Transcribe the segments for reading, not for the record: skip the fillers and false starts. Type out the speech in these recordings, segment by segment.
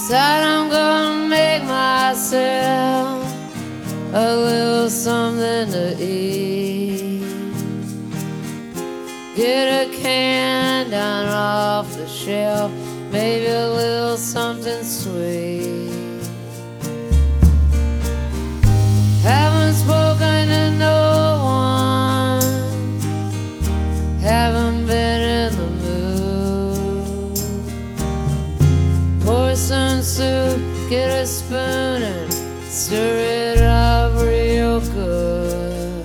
Decide I'm gonna make myself a little something to eat. Get a can down off the shelf, maybe a little something sweet. Haven't spoken to no one, haven't been in the mood. Pour some soup, get a spoon and stir it up real good.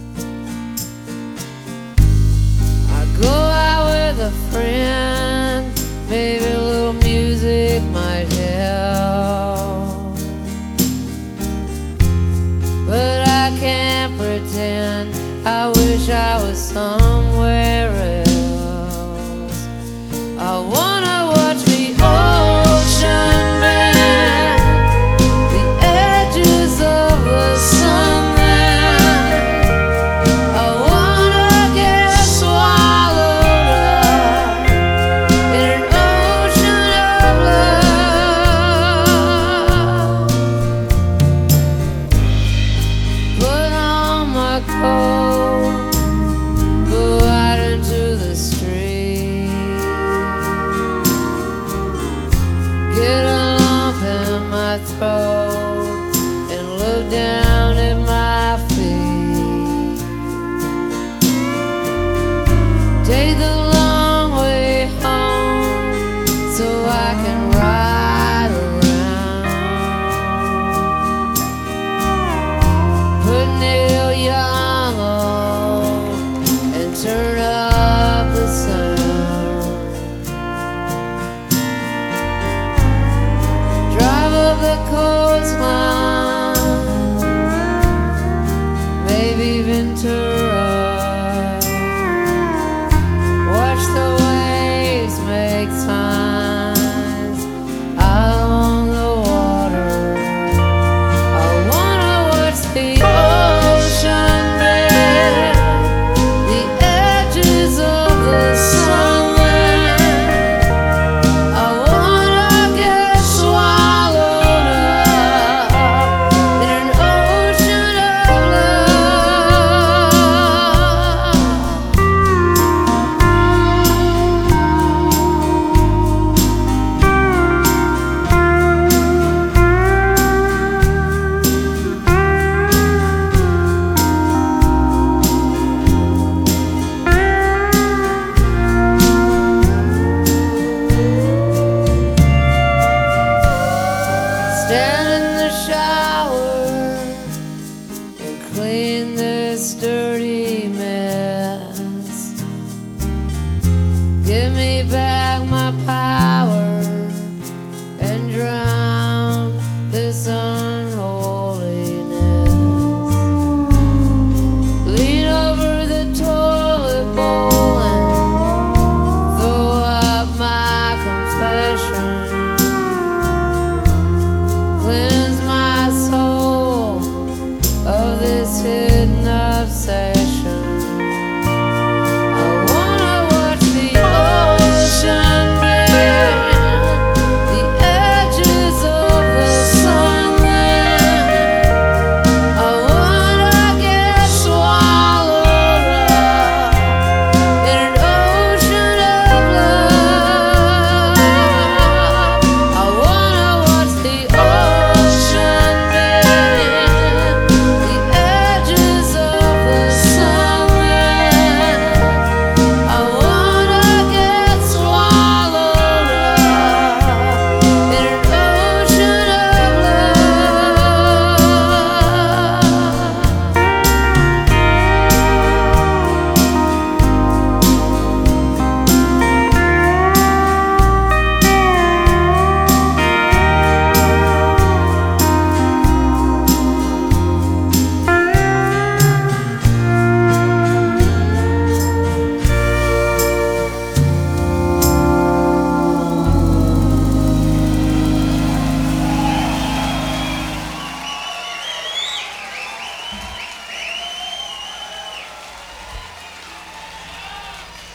I go out with a friend, maybe a little music might help, but I can't pretend. I wish I was somewhere else. I wanna watch the ocean bend, the edges of the sunlight. I wanna get swallowed up in an ocean of love. Put on my coat, go out into the street, get a lump in my throat and look down